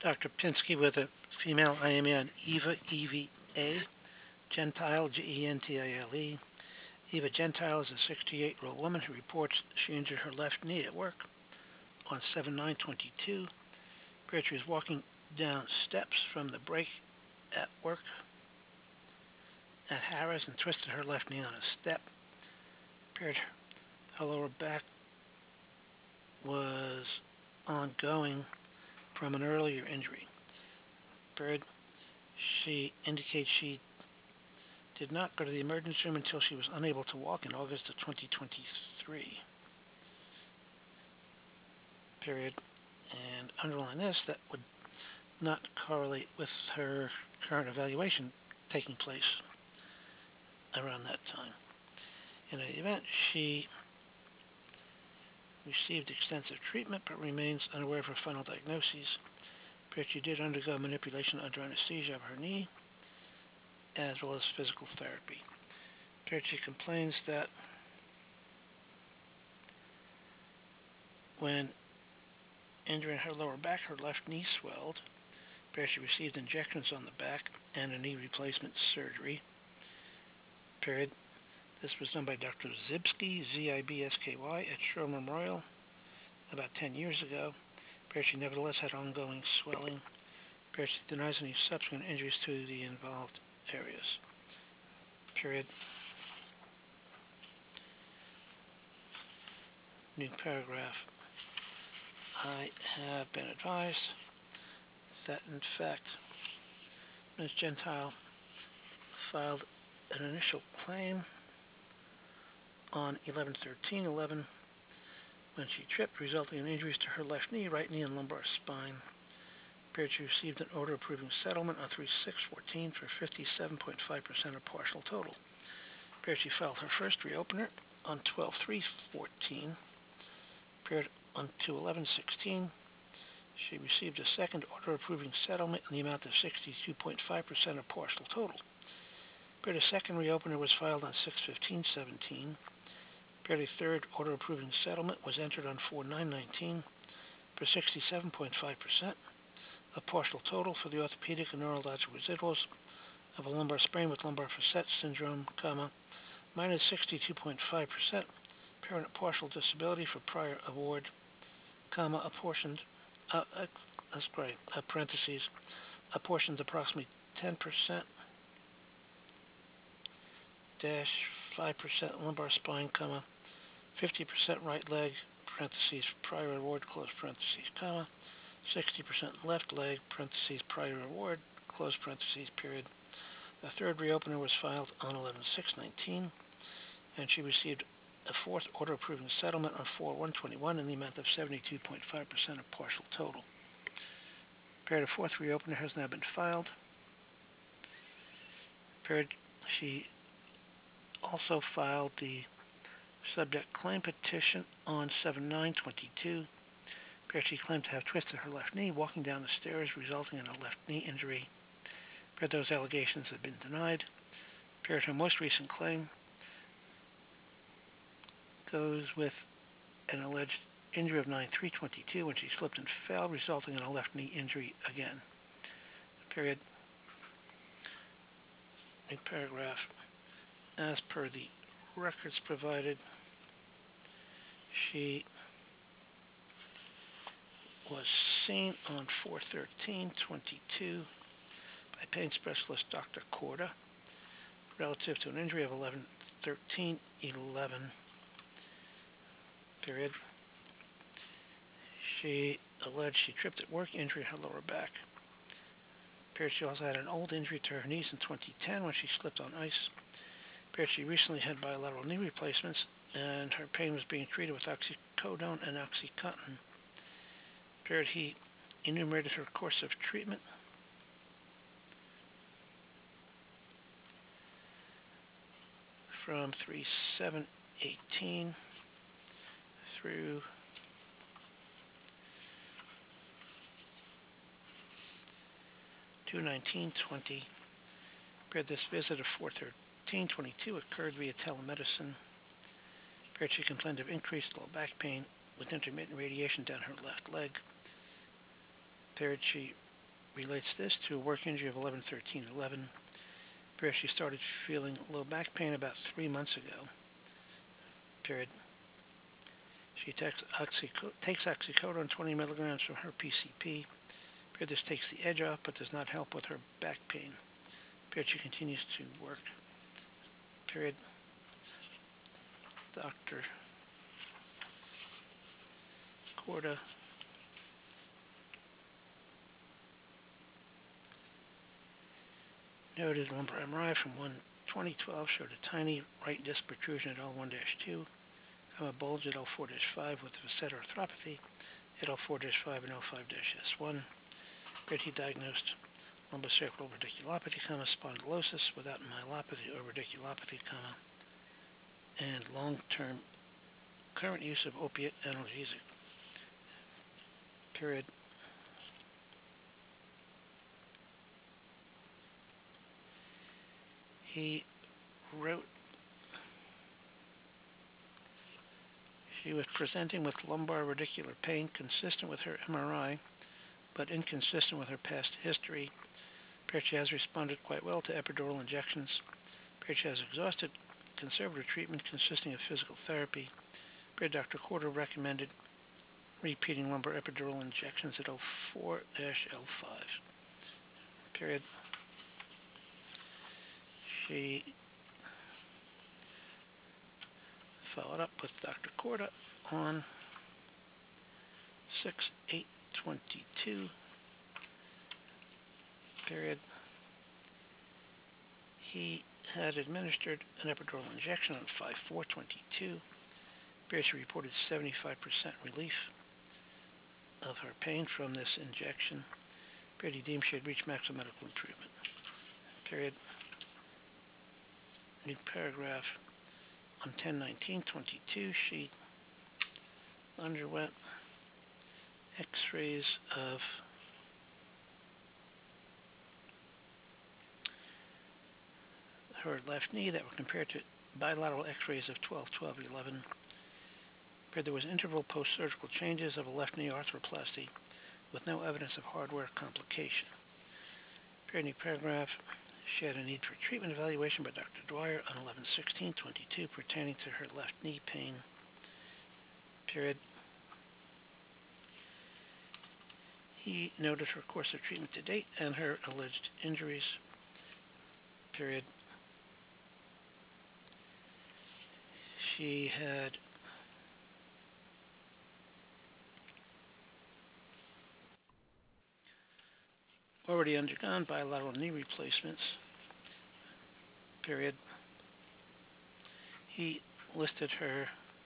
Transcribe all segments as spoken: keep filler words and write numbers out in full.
Doctor Pinsky with a female I M E on Eva, E V A, Gentile, G E N T I L E. Eva Gentile is a sixty-eight-year-old woman who reports she injured her left knee at work on seven nine twenty-two. Appeared she was walking down steps from the break at work at Harris and twisted her left knee on a step. Appeared her lower back was ongoing from an earlier injury. Appeared she indicates she did not go to the emergency room until she was unable to walk in August of twenty twenty-three. Period. And underline this, that would not correlate with her current evaluation taking place around that time. In any event, she received extensive treatment but remains unaware of her final diagnoses. But she did undergo manipulation under anesthesia of her knee, as well as physical therapy. But she complains that when injuring her lower back, her left knee swelled. But she received injections on the back and a knee replacement surgery. Period. This was done by Doctor Zibsky, Z I B S K Y, at Shore Memorial about ten years ago. But she nevertheless had ongoing swelling. But she denies any subsequent injuries to the involved areas. Period. New paragraph. I have been advised that, in fact, Miz Gentile filed an initial claim on eleven thirteen eleven when she tripped, resulting in injuries to her left knee, right knee, and lumbar spine. Appeared she received an order approving settlement on three six fourteen for fifty-seven point five percent of partial total. Appeared she filed her first reopener on twelve three fourteen. Appeared on two eleven sixteen. She received a second order approving settlement in the amount of sixty-two point five percent of partial total. Appeared a second reopener was filed on six fifteen seventeen. Appeared a third order approving settlement was entered on four nine nineteen for sixty-seven point five percent. A partial total for the orthopedic and neurologic residuals of a lumbar sprain with lumbar facet syndrome, comma, minus sixty-two point five percent. Permanent partial disability for prior award, comma, apportioned, uh, uh, that's great, uh, parentheses, apportioned approximately ten percent dash five percent lumbar spine, comma, fifty percent right leg, parentheses, prior award, close parentheses, comma, sixty percent left leg, parentheses, prior award, close parentheses, period. The third reopener was filed on eleven six nineteen, and she received a fourth order approving settlement on four one twenty-one in the amount of seventy-two point five percent of partial total. Period. A fourth reopener has now been filed. Period. She also filed the subject claim petition on seven nine twenty-two. Period. She claimed to have twisted her left knee walking down the stairs, resulting in a left knee injury. Period. Those allegations have been denied. Period. Her most recent claim goes with an alleged injury of nine three twenty-two when she slipped and fell, resulting in a left knee injury again. Period. New paragraph. As per the records provided, she was seen on four thirteen twenty-two by pain specialist Doctor Corda relative to an injury of eleven thirteen eleven. Period. She alleged she tripped at work, injury her lower back. Period. She also had an old injury to her knees in twenty ten when she slipped on ice. Period. She recently had bilateral knee replacements, and her pain was being treated with oxycodone and oxycontin. Period. He enumerated her course of treatment. From three seven eighteen through two nineteen twenty. Period. This visit of four thirteen twenty-two occurred via telemedicine. Period. She complained of increased low back pain with intermittent radiation down her left leg. Period. She relates this to a work injury of eleven thirteen eleven. Period. She started feeling low back pain about three months ago. Period. She takes, oxyco- takes oxycodone twenty milligrams from her P C P. Period. This takes the edge off but does not help with her back pain. Period. She continues to work. Period. Doctor Corda noted lumbar M R I from one twenty twelve showed a tiny right disc protrusion at L one dash two, a bulge at L four dash five with facet arthropathy at L four dash five and L five dash S one. He diagnosed lumbosacral radiculopathy, comma, spondylosis without myelopathy or radiculopathy, comma, and long-term current use of opiate analgesic. Period. He wrote she was presenting with lumbar radicular pain consistent with her M R I, but inconsistent with her past history. Period. She has responded quite well to epidural injections. Period. She has exhausted conservative treatment consisting of physical therapy. Period. Doctor Corder recommended repeating lumbar epidural injections at L four dash L five. Period. She followed up with Doctor Corda on six eight twenty-two. Period. He had administered an epidural injection on five four twenty-two. Period. She reported seventy-five percent relief of her pain from this injection. Period. He deemed she had reached maximum medical improvement. Period. New paragraph. On ten nineteen twenty-two, she underwent x-rays of her left knee that were compared to bilateral x-rays of twelve twelve eleven. There was interval post-surgical changes of a left knee arthroplasty with no evidence of hardware complication. Period. New paragraph. She had a need for treatment evaluation by Doctor Dwyer on eleven sixteen twenty-two pertaining to her left knee pain. Period. He noted her course of treatment to date and her alleged injuries. Period. She had already undergone bilateral knee replacements. Period. He listed her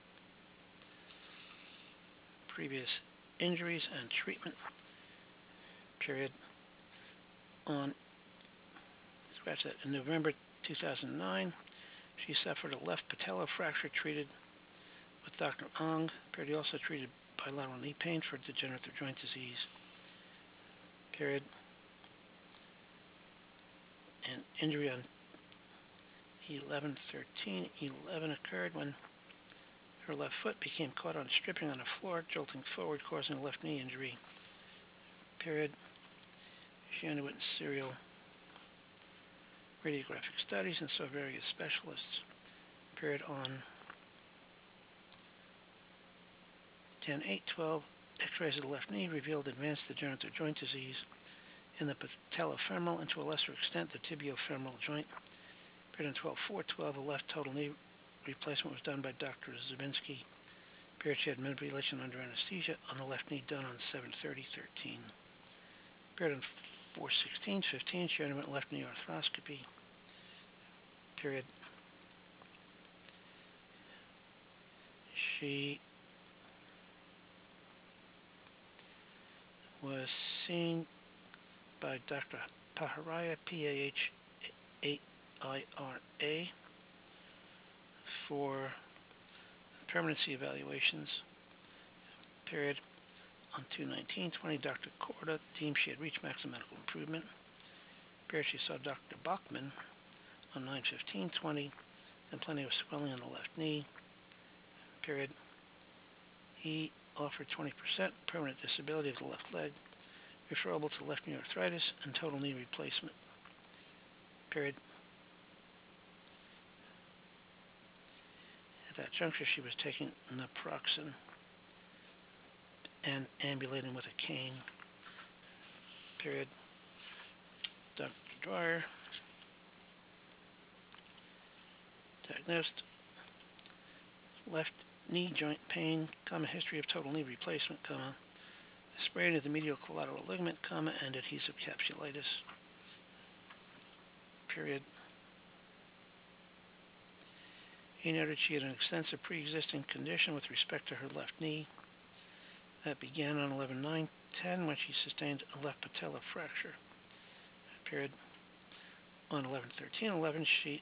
previous injuries and treatment. Period. On scratch that in November two thousand nine, she suffered a left patella fracture treated with Doctor Ong. Period. He also treated bilateral knee pain for degenerative joint disease. Period. An injury on eleven thirteen eleven occurred when her left foot became caught on stripping on a floor, jolting forward, causing a left knee injury. Period. She underwent serial radiographic studies and saw various specialists. Period. On ten eight twelve, x-rays of the left knee revealed advanced degenerative joint disease in the patellofemoral and to a lesser extent the tibiofemoral joint. Period. On twelve four twelve, a left total knee replacement was done by Doctor Zabinski. Period. She had manipulation under anesthesia on the left knee done on seven thirty thirteen. Period. On four sixteen fifteen, she underwent left knee arthroscopy. Period. She was seen by Doctor Paharaya, P A H eight I R A, for permanency evaluations. Period. On two nineteen twenty, Doctor Corda deemed she had reached maximum medical improvement. Period. She saw Doctor Bachman on nine fifteen twenty, complaining of swelling on the left knee. Period. He offered twenty percent permanent disability of the left leg. referable to left knee arthritis and total knee replacement. Period. At that juncture, she was taking naproxen and ambulating with a cane. Period. Doctor Dwyer diagnosed left knee joint pain, comma, history of total knee replacement, comma, sprain of the medial collateral ligament, comma, and adhesive capsulitis. Period. He noted she had an extensive pre-existing condition with respect to her left knee that began on eleven nine ten when she sustained a left patella fracture. Period. On eleven thirteen eleven, she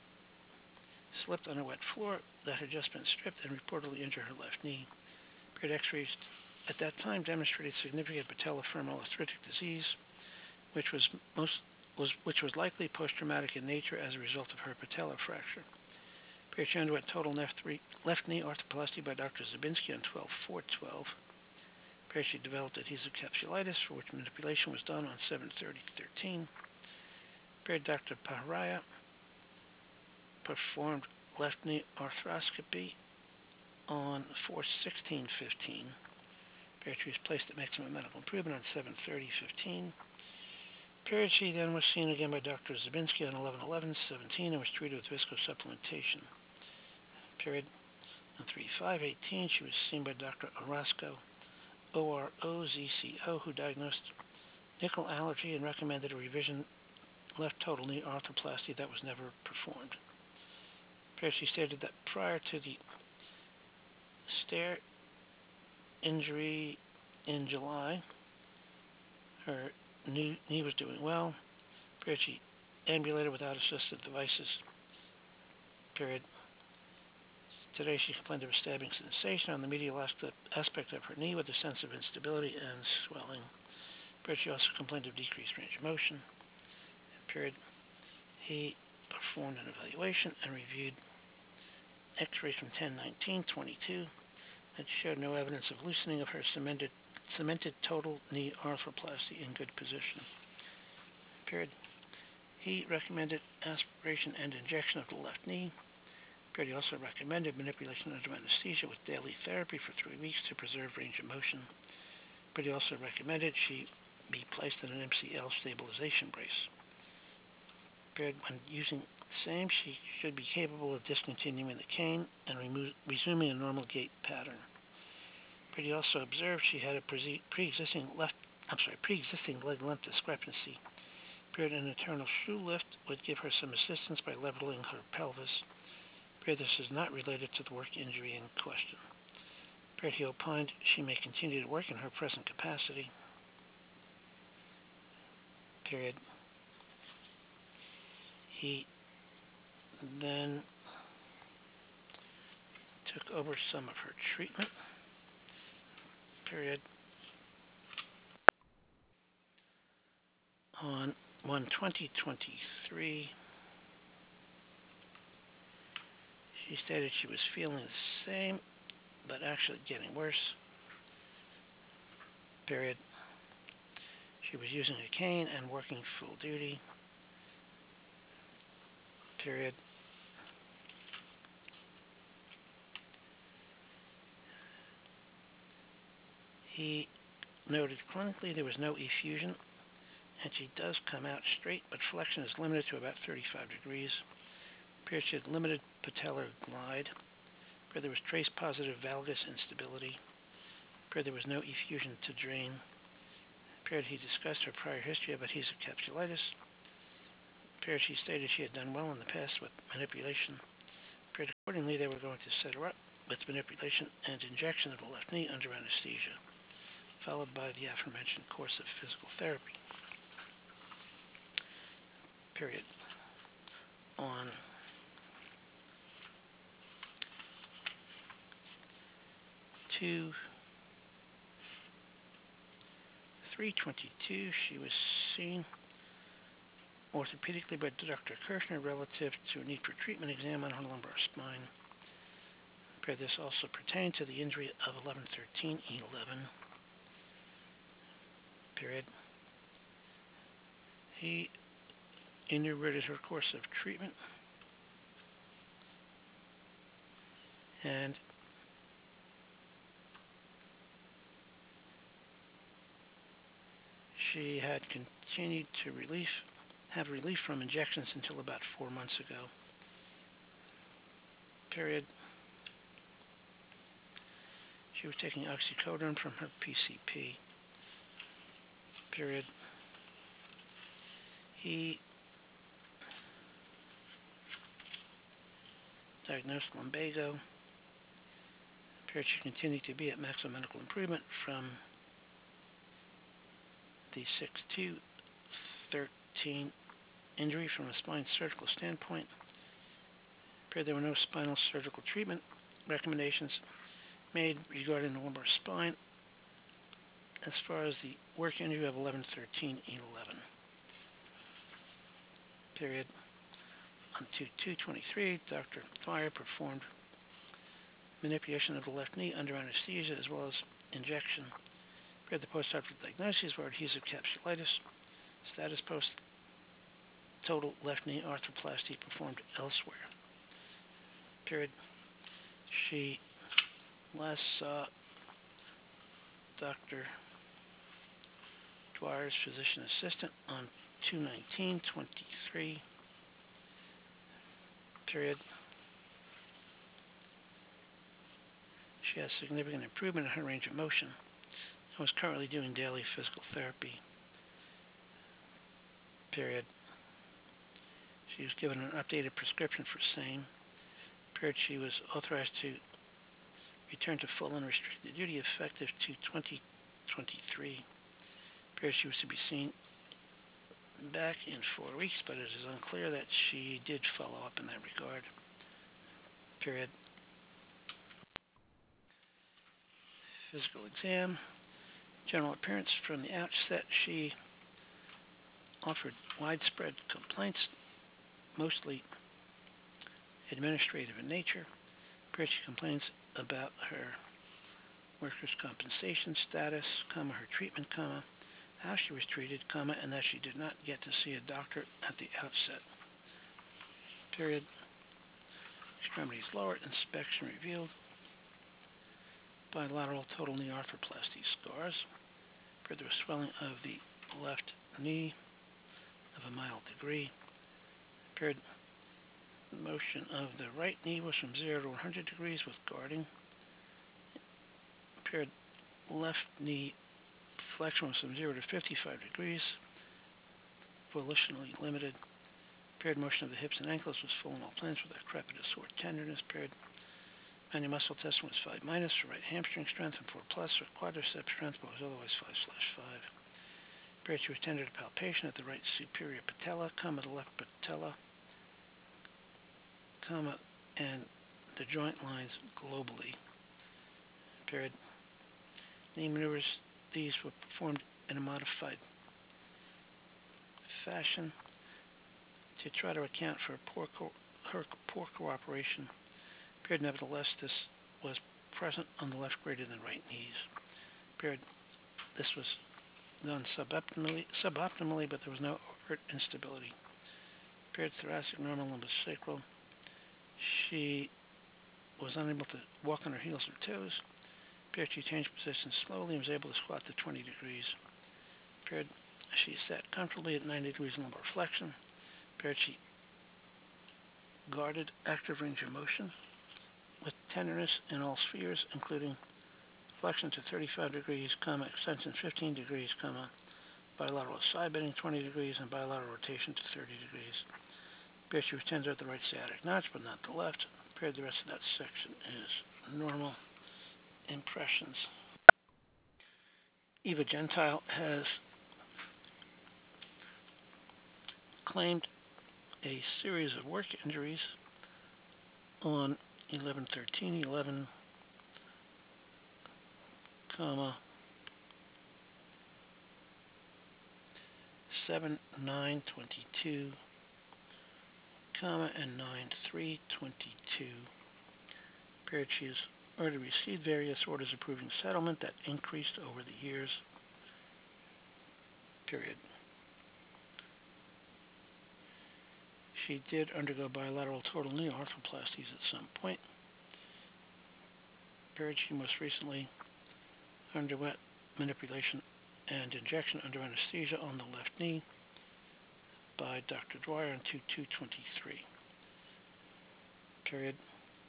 slipped on a wet floor that had just been stripped and reportedly injured her left knee. Period. X-rays at that time demonstrated significant patellofemoral arthritic disease, which was most was which was likely post-traumatic in nature as a result of her patella fracture. Period. She underwent total left, left knee arthroplasty by Doctor Zabinski on twelve four twelve. Period. She developed adhesive capsulitis, for which manipulation was done on seven thirty thirteen. Period. Doctor Paharaya performed left knee arthroscopy on four sixteen fifteen. Period. She was placed at maximum medical improvement on seven thirty fifteen. Period. She then was seen again by Doctor Zabinski on eleven eleven seventeen and was treated with viscosupplementation. Period. On three five eighteen, she was seen by Doctor Orozco, O R O Z C O, who diagnosed nickel allergy and recommended a revision left total knee arthroplasty that was never performed. Period. She stated that prior to the stair injury in July, her knee, knee was doing well. Period. She ambulated without assistive devices. Period. Today she complained of a stabbing sensation on the medial aspect of her knee with a sense of instability and swelling. Period. She also complained of decreased range of motion. Period. He performed an evaluation and reviewed X-rays from ten nineteen twenty-two that showed no evidence of loosening of her cemented, cemented total knee arthroplasty in good position. Period. He recommended aspiration and injection of the left knee. Period. He also recommended manipulation under anesthesia with daily therapy for three weeks to preserve range of motion. Period. He also recommended she be placed in an M C L stabilization brace. Period. When using the same, she should be capable of discontinuing the cane and remo- resuming a normal gait pattern. Period. He also observed she had a pre- pre-existing left, I'm sorry, pre-existing leg length discrepancy. Period. An internal shoe lift would give her some assistance by leveling her pelvis. Period. This is not related to the work injury in question. Period. He opined she may continue to work in her present capacity. Period. He then took over some of her treatment. Period. On one twenty twenty-three, she stated she was feeling the same, but actually getting worse. Period. She was using a cane and working full duty. Period. He noted clinically there was no effusion, and she does come out straight, but flexion is limited to about thirty-five degrees. Period. She had limited patellar glide. Period. There was trace positive valgus instability. Period. There was no effusion to drain. Period. He discussed her prior history of adhesive capsulitis. Period. She stated she had done well in the past with manipulation. Period. Accordingly, they were going to set her up with manipulation and injection of the left knee under anesthesia, followed by the aforementioned course of physical therapy. Period. On two three twenty-two, she was seen orthopedically by Doctor Kirshner relative to a need for treatment exam on her lumbar spine. Period. This also pertained to the injury of eleven thirteen eleven. period. He interrupted her course of treatment, and she had continued to relief, have relief from injections until about four months ago, period. She was taking oxycodone from her P C P, period. He diagnosed lumbago, period. She continued to be at maximum medical improvement from the six two thirteen injury from a spine surgical standpoint. Period. There were no spinal surgical treatment recommendations made regarding the lumbar spine as far as the work injury of eleven thirteen eleven. Period. On two two twenty-three, Doctor Dwyer performed manipulation of the left knee under anesthesia as well as injection. Period. The post-operative diagnoses were adhesive capsulitis. Status post total left knee arthroplasty performed elsewhere. Period. She last saw Doctor Dwyer's physician assistant on two nineteen twenty-three. Period. She has significant improvement in her range of motion and was currently doing daily physical therapy. Period. She was given an updated prescription for same. Period. She was authorized to return to full unrestricted duty effective to twenty twenty-three. Period. She was to be seen back in four weeks, but it is unclear that she did follow up in that regard. Period. Physical exam. General appearance from the outset, she offered widespread complaints, mostly administrative in nature. Period. She complains about her workers' compensation status, comma, her treatment, comma, how she was treated, comma, and that she did not get to see a doctor at the outset. Period. Extremities lowered, inspection revealed bilateral total knee arthroplasty scars. Period. There was swelling of the left knee of a mild degree. Period. The motion of the right knee was from zero to one hundred degrees with guarding. Period. Left knee flexion was from zero to fifty-five degrees, volitionally limited. Period. Motion of the hips and ankles was full in all planes without crepitus or tenderness. Period. Manual muscle testing was five minus for right hamstring strength and four plus for quadricep strength, but was otherwise five slash five. Period. She was tender to palpation at the right superior patella, comma, the left patella, comma, and the joint lines globally. Period. Knee maneuvers, these were performed in a modified fashion to try to account for poor co her poor cooperation. Period. Nevertheless, this was present on the left greater than right knees. Period. This was done suboptimally, suboptimally, but there was no overt instability. Period. Thoracic, normal, lumbosacral. She was unable to walk on her heels or toes. Period. She changed position slowly and was able to squat to twenty degrees. Period. She sat comfortably at ninety degrees lumbar flexion. Period. She guarded active range of motion with tenderness in all spheres, including flexion to thirty-five degrees, comma, extension fifteen degrees, comma, bilateral side bending twenty degrees, and bilateral rotation to thirty degrees. Period. She was tender at the right sciatic notch, but not the left. Period. The rest of that section is normal. Impressions. Eva Gentile has claimed a series of work injuries on eleven thirteen eleven, comma, seven nine twenty-two, comma, and nine three twenty-two. Period. She has already received various orders approving settlement that increased over the years. period. She did undergo bilateral total knee arthroplasties at some point, period. She most recently underwent manipulation and injection under anesthesia on the left knee by Doctor Dwyer on two two twenty-three, period.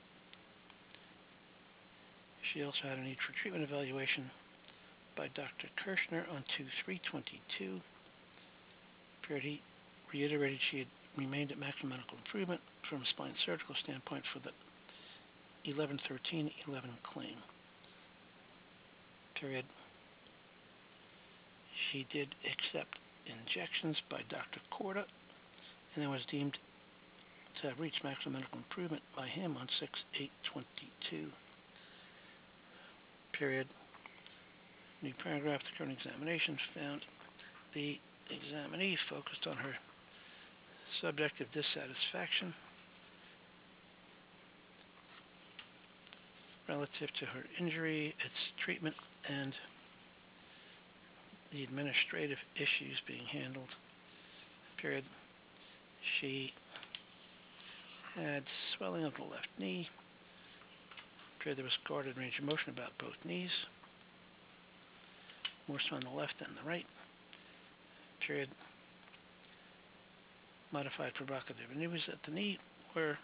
She also had a need for treatment evaluation by Doctor Kirschner on two three twenty-two, period. He reiterated she had remained at maximum medical improvement from a spine surgical standpoint for the eleven thirteen eleven claim, period. She did accept injections by Doctor Korda and then was deemed to have reached maximum medical improvement by him on six eight twenty-two, period. New paragraph. The current examination found the examinee focused on her subjective dissatisfaction relative to her injury, its treatment, and the administrative issues being handled, period. She had swelling of the left knee, period. There was guarded range of motion about both knees, more so on the left than the right, period. Modified provocative maneuvers at the knee were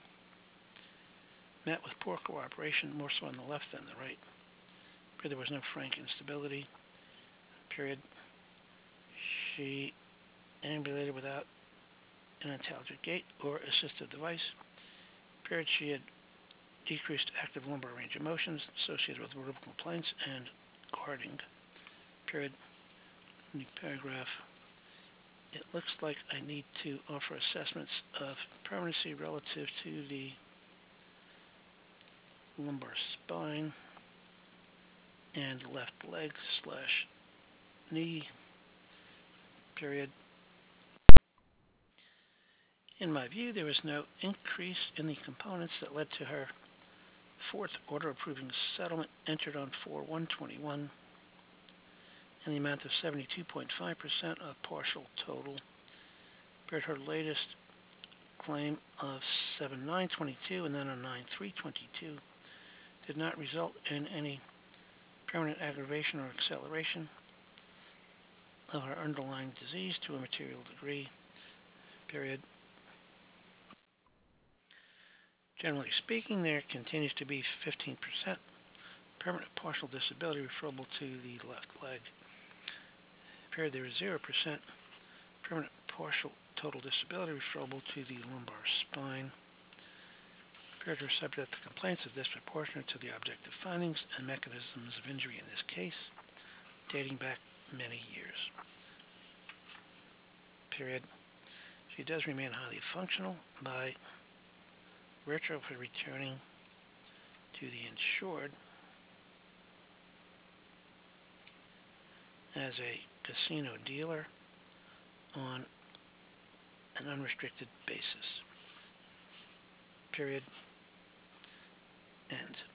met with poor cooperation, more so on the left than the right, period. There was no frank instability, period. She ambulated without an intelligent gait or assistive device, period. She had decreased active lumbar range of motions associated with vertebral complaints and guarding, period. New paragraph. It looks like I need to offer assessments of permanency relative to the lumbar spine and left leg slash knee, period. In my view, there was no increase in the components that led to her fourth order approving settlement entered on four one twenty-one in the amount of seventy-two point five percent of partial total, period. Her latest claim of seven nine twenty-two and then a nine three twenty-two did not result in any permanent aggravation or acceleration of her underlying disease to a material degree, period. Generally speaking, there continues to be fifteen percent permanent partial disability referable to the left leg, period. There is zero percent permanent partial total disability referable to the lumbar spine, period. Are subject to complaints of disproportionate to the objective findings and mechanisms of injury in this case, dating back many years, period. She does remain highly functional by virtue of her returning to the insured as a casino dealer on an unrestricted basis, period. End.